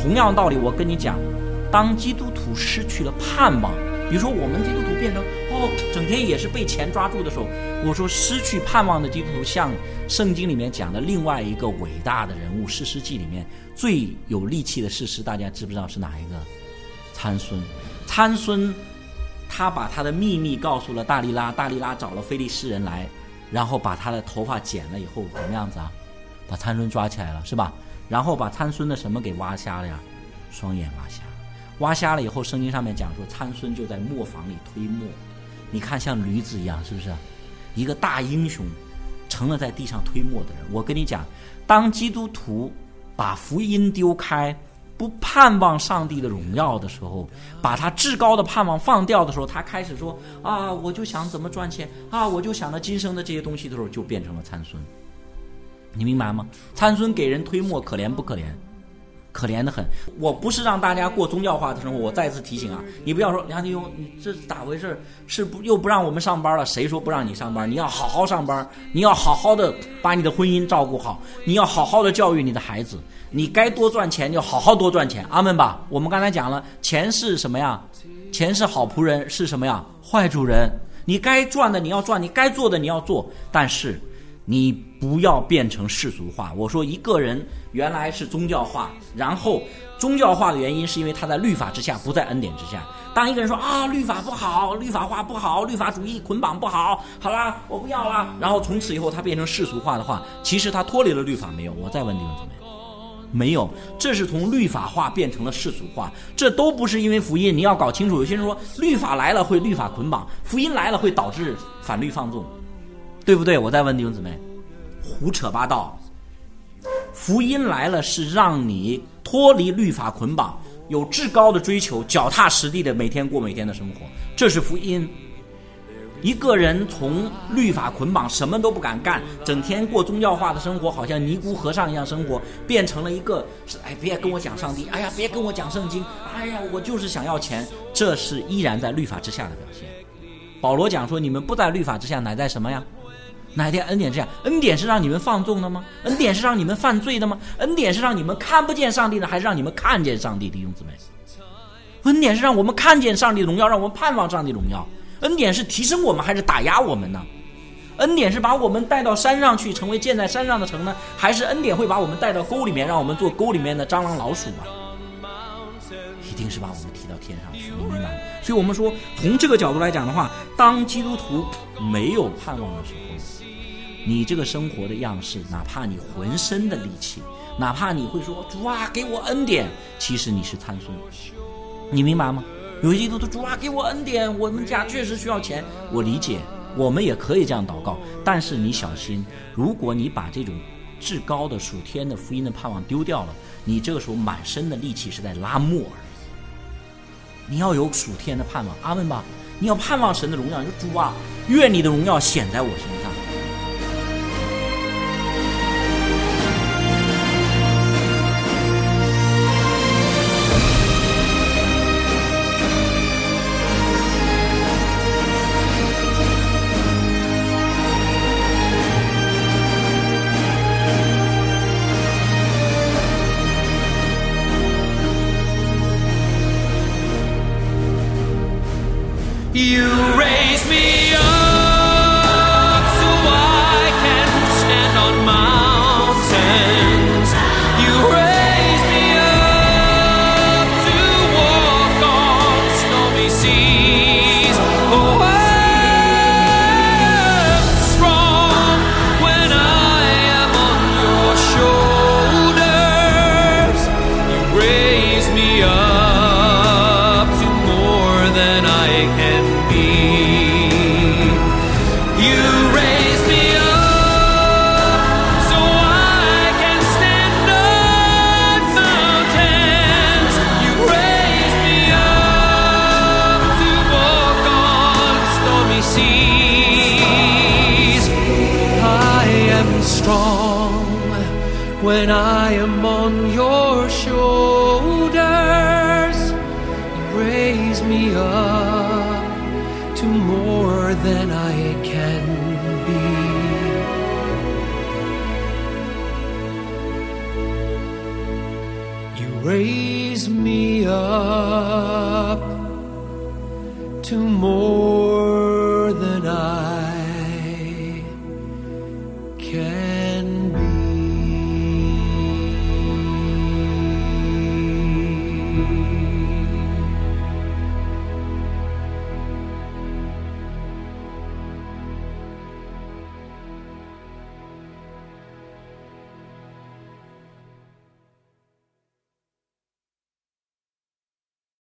同样道理，我跟你讲，当基督徒失去了盼望，比如说我们基督徒变成整天也是被钱抓住的时候，我说失去盼望的基督徒，像圣经里面讲的另外一个伟大的人物，士师记里面最有力气的士师，大家知不知道是哪一个？参孙。参孙他把他的秘密告诉了大利拉，大利拉找了非利士人来，然后把他的头发剪了以后怎么样子啊？把参孙抓起来了，是吧？然后把参孙的什么给挖瞎了呀？双眼挖瞎。挖瞎了以后，圣经上面讲说参孙就在磨坊里推磨，你看像驴子一样，是不是？一个大英雄成了在地上推磨的人。我跟你讲，当基督徒把福音丢开，不盼望上帝的荣耀的时候，把他至高的盼望放掉的时候，他开始说我就想怎么赚钱我就想着今生的这些东西的时候，就变成了参孙。你明白吗？参孙给人推磨，可怜不可怜？可怜的很。我不是让大家过宗教化的生活，我再次提醒你不要说梁弟兄，你这是咋回事？是不又不让我们上班了？谁说不让你上班？你要好好上班，你要好好的把你的婚姻照顾好，你要好好的教育你的孩子，你该多赚钱就好好多赚钱，阿们吧。我们刚才讲了，钱是什么呀？钱是好仆人，是什么呀？坏主人。你该赚的你要赚，你该做的你要做，但是你不要变成世俗化。我说一个人原来是宗教化，然后宗教化的原因是因为他在律法之下，不在恩典之下。当一个人说律法不好，律法化不好，律法主义捆绑不好，好啦我不要啦，然后从此以后他变成世俗化的话，其实他脱离了律法没有？我再问你们怎么样？没有，这是从律法化变成了世俗化，这都不是因为福音。你要搞清楚，有些人说律法来了会律法捆绑，福音来了会导致反律放纵，对不对？我再问弟兄姊妹，胡扯八道。福音来了是让你脱离律法捆绑，有至高的追求，脚踏实地的每天过每天的生活，这是福音。一个人从律法捆绑，什么都不敢干，整天过宗教化的生活，好像尼姑和尚一样生活，变成了一个别跟我讲上帝，别跟我讲圣经，我就是想要钱，这是依然在律法之下的表现。保罗讲说，你们不在律法之下，乃在什么呀？乃在恩典之下。恩典是让你们放纵的吗？恩典是让你们犯罪的吗？恩典是让你们看不见上帝的，还是让你们看见上帝？弟兄姊妹，恩典是让我们看见上帝的荣耀，让我们盼望上帝的荣耀。恩典是提升我们还是打压我们呢？恩典是把我们带到山上去，成为建在山上的城呢，还是恩典会把我们带到沟里面，让我们做沟里面的蟑螂老鼠吧？一定是把我们提到天上去，你明白吗？所以我们说，从这个角度来讲的话，当基督徒没有盼望的时候，你这个生活的样式，哪怕你浑身的力气，哪怕你会说主啊给我恩典，其实你是参孙，你明白吗？有些基督徒，主啊给我恩典，我们家确实需要钱，我理解，我们也可以这样祷告，但是你小心，如果你把这种至高的属天的福音的盼望丢掉了，你这个时候满身的力气是在拉磨而已。你要有属天的盼望，阿们吧，你要盼望神的荣耀，你说主啊愿你的荣耀显在我身上。 You raise me up so I can stand on mountains. You raise me up to walk on stormy seas. Oh, I'm strong when I am on your shoulders. You raise me up to more than I can when I am on your shoulders. You raise me up to more than I can be. You raise raise me